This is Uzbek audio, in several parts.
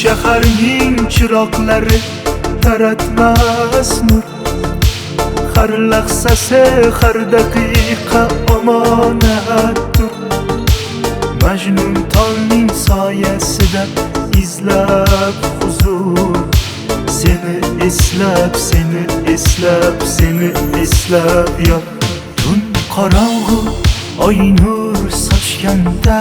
shaharning chiroqlari taratmas nur. Har lahzasi, har daqiqa omonatdir. Majnun tolning soyasida izlab huzur. Seni eslab, seni eslab, seni eslab yor. Tun qorong'u oy nur sochganda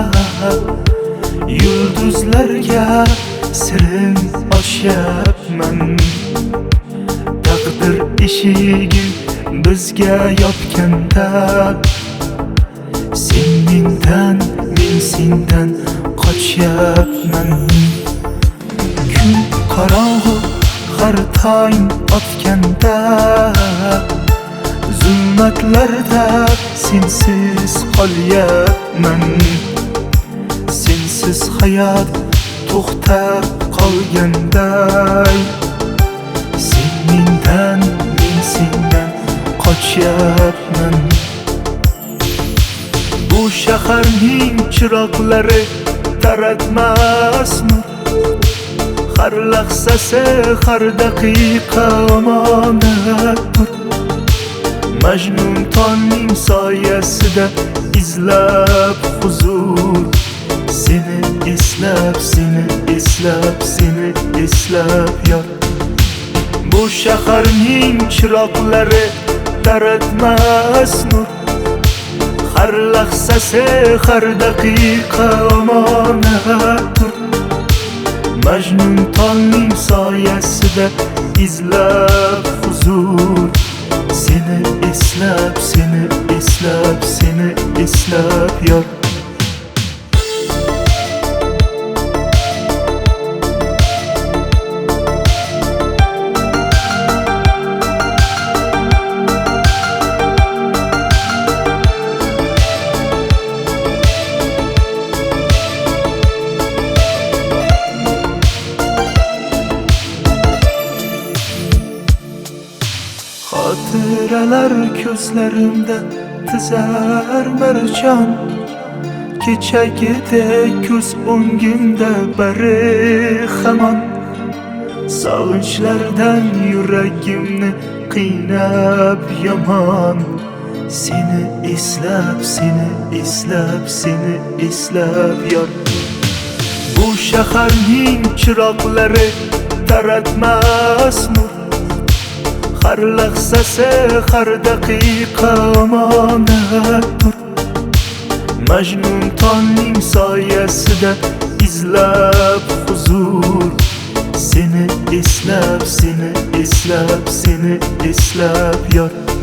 yulduzlarga sirin ochyapman. Taqdir eshigi bizga yopganda sen mendan, men sendan qochyapman. Kun qorong'u har tong otganda zulmatlarda sensiz qolyapman. Sensiz hayot to'xtab qolganday, sen mendan, men sendan qochyapman. Bu shaharning chiroqlari taratmas nur. Har lahzasi, har daqiqa omonatdir. Majnun tolning soyasida izlab huzur. Seni eslab, seni eslab, seni eslab yor. Bu shaharning chiroqlari taratmas nur. Har lahzasi, har daqiqa omonatdir. Majnun tolning soyasida izlab huzur. Seni eslab, seni eslab, seni eslab yor. Xotiralar ko'zlarimda tizar marjon. Kechagidek ko'z o'ngimda bari hamon. Sog'inchlardan yuragimni qiynab yomon. Seni eslab, seni eslab, seni eslab yor. Bu shaharning chiroqlari taratmas nur. Har lahzasi, har daqiqa omonatdir. Majnun tolning soyasida izlab huzur. Seni eslab, seni eslab, seni eslab yor.